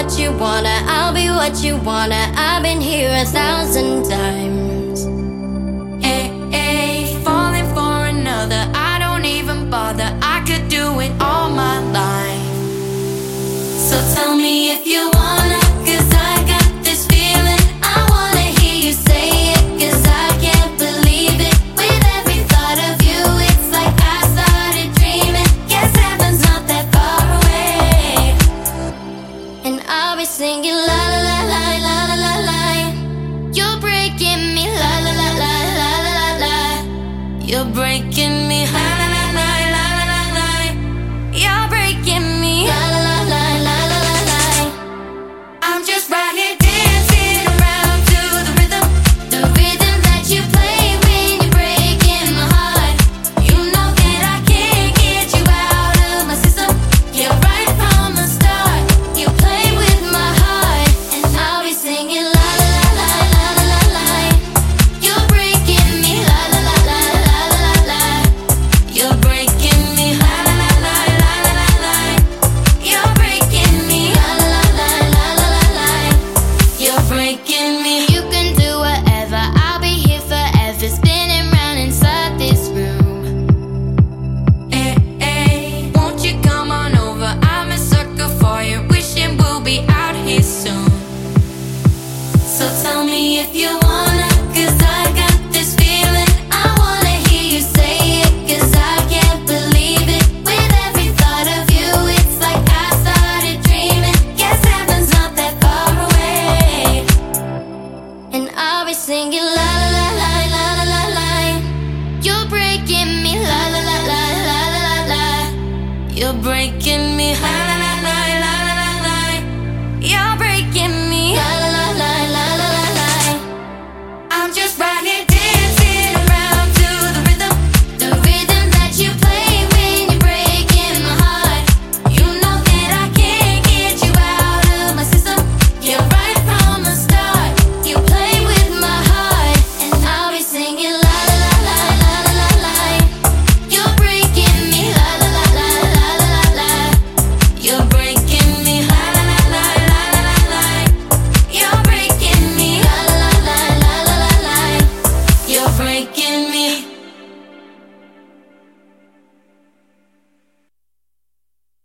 what you wanna, I'll be what you wanna. I've been here 1,000 times. Hey, hey, falling for another, I don't even bother. I could do it all my life. So tell me if you wanna, 'cause I got this feeling. I wanna hear you say it, 'cause I can't believe it. With every thought of you, it's like I started dreaming. Guess heaven's not that far away. And I'll be singing la la la la la la la la. You're breaking me la la la la la la la la. You're breaking me, la la la la la la la la. You're breaking me, La la la la la la la la. I'm just right here dancing around to the rhythm. The rhythm that you play when you're breaking my heart. You know that I can't get you out of my system. Yeah, right from the start, you play with my heart. And I'll be singing la la la la la la la la. You're breaking me la la la la la la la la. You're breaking me, la la la la la la la la. You're breaking me, La la la la la la la la. you're breaking me. You can do whatever, I'll be here forever, spinning round inside this room. Hey, hey, won't you come on over? I'm a sucker for you, wishing we'll be out here soon. So tell me if you wanna, 'cause I got this feeling. I wanna hear you say it, 'cause I can't believe it. With every thought of you, it's like I started dreaming. Guess heaven's not that far away. And I'll be singing la la la la la la la la. You're breaking me la la la la la la la la. You're breaking me, la la